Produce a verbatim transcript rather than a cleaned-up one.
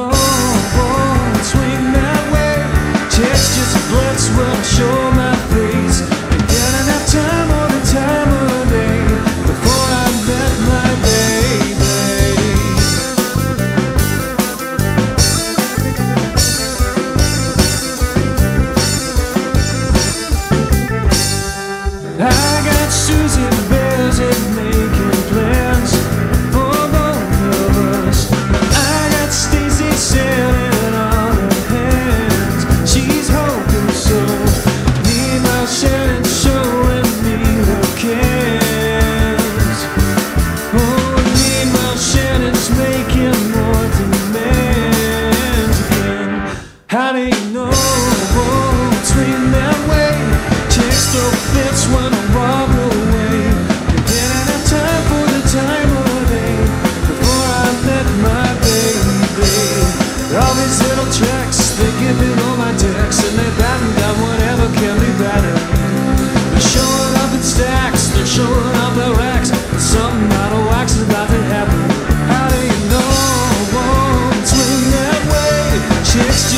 know I won't swing that way? Chicks just blitz when I show my face. I didn't have time or the time of the day before I met my baby. I got Susie Bears and making plans for both of us. I got Stacy sailing on her hands. She's hoping so. Meanwhile, Shannon's showing me her cans. Oh, meanwhile, Shannon's making more demands again. How do you know I won't swing that way? Chicks throw fits when I walk away. You didn't have time for the time of day before I met my baby. All these little tricks, they give me all my texts, and they batten down whatever can be battered. They're showing up in stacks, they're showing up their racks, and something out of wax is about to happen. How do you know I won't swing that way? Chicks